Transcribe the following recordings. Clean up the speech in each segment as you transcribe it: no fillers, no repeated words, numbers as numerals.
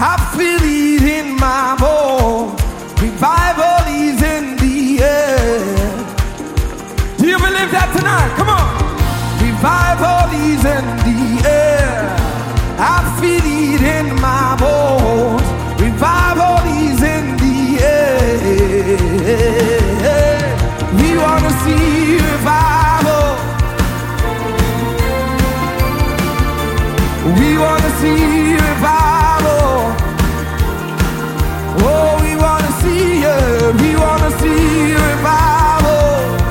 I feel it in my bones. Revival is in the air. Do you believe that tonight? Come on. Revival is in the air. I feel it in my bones. Revival is in the air. We want to see revival. We want to see revival. Oh, we want to see it. We want to see revival.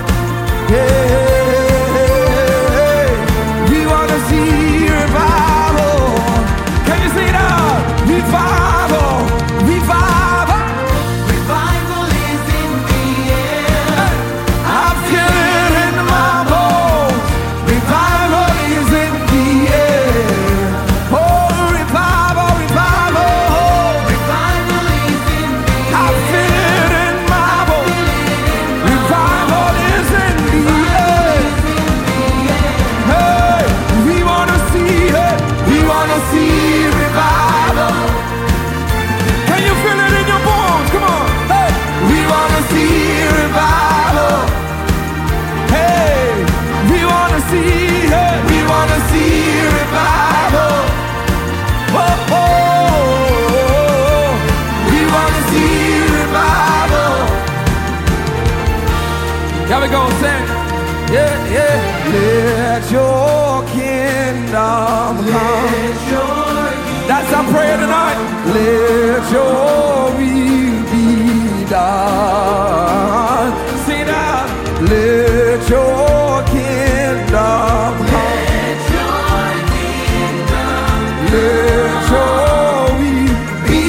Yeah. We want to see revival. Can you see that? Revival. Revival. Revival is in the air. I feel it in my bones. Revival is in the air. Oh, revival, revival. Revival is in the I feel it in my bones. Revival is in the air. Hey, we want to see it. We want to see revival. Can you feel it in your bones? Come on. Hey, we want to see revival. Hey, we want to see it. We want to see revival. Oh, oh, we want to see revival. Here we go, sing. Yeah, yeah. Let your kingdom come. That's our prayer tonight. Let your will be done. Sing out. Let your kingdom come. Let your will be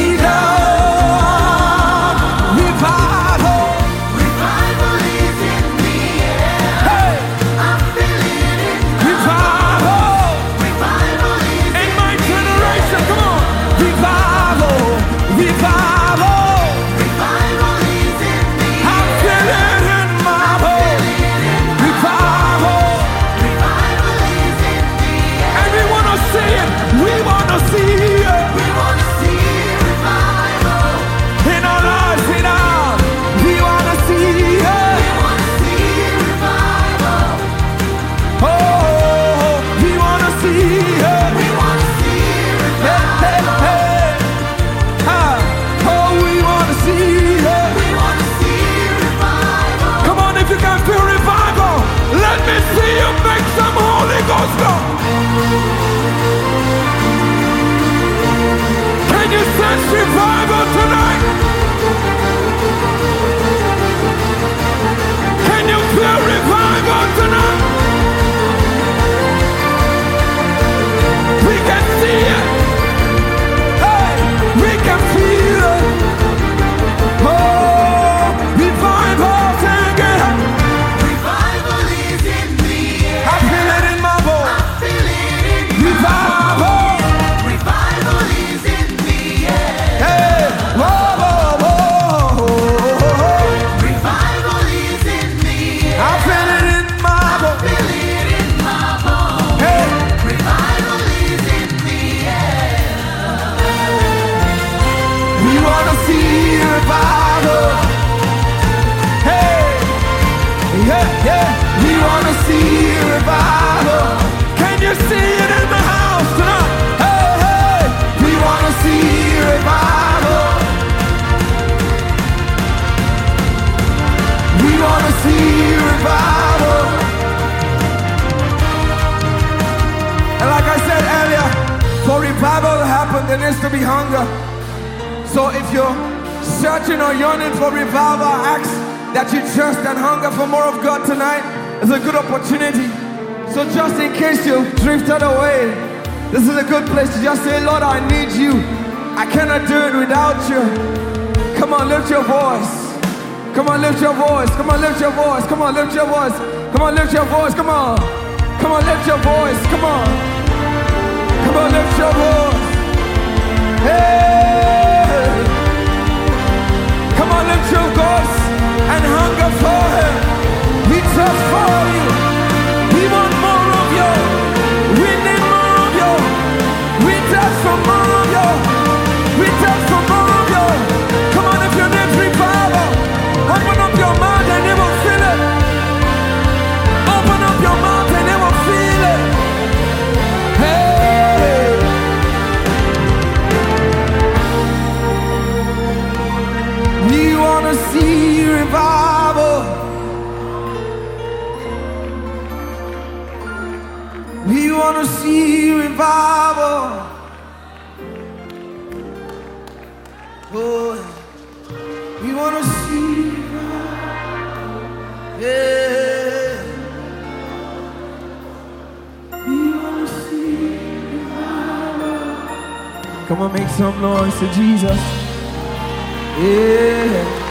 done. Revival. Revival is in the air. Hey, I feel it in my revival. Revival is In my generation, come on. Revival. Revival. Revival is in the I feel it in my bones. Revival. Revival is in the air. And we want to see it. We want to see it. We want to see revival. In our lives, in our, we want to see We it. want to see revival. Oh, we want to see it. We want to see Hey, hey, revival. hey. Ah, oh, we want to see it. We want to see revival. Come on, if you can feel revival, let me see you make some Holy Ghost go. Can you sense revival tonight? Can you feel revival tonight? We can see it. Hey, we can feel it. Oh, revival, sing it. Revival is in the air. I feel it in my bones. Feel it in Revival. Revival is in the air. Hey, whoa, whoa, whoa. Revival is in the air. I feel it in my bones. Feel it in my bones. Hey, Revival is in the air. we want to see revival. Hey, yeah, yeah. We want to see revival. Can you see it in the house tonight? Hey, hey. We want to see revival. We want to see revival. And like I said earlier, for revival to happen, there needs to be hunger. So if you're searching or yearning for revival, I ask that you thirst and hunger for more of God tonight. It's a good opportunity. So just in case you drifted away, this is a good place to just say, Lord, I need you. I cannot do it without you. Come on, lift your voice. Come on, lift your voice. Come on, lift your voice. Come on, lift your voice. Come on, lift your voice. Come on. Come on, lift your voice. Come on. Come on, lift your voice. Hey. Come on, lift your voice and hunger for Him. We thirst for you. We want more of you. We need more of you. We thirst for more of you. We wanna see. Yeah. We wanna see. Come on, make some noise to Jesus. Yeah.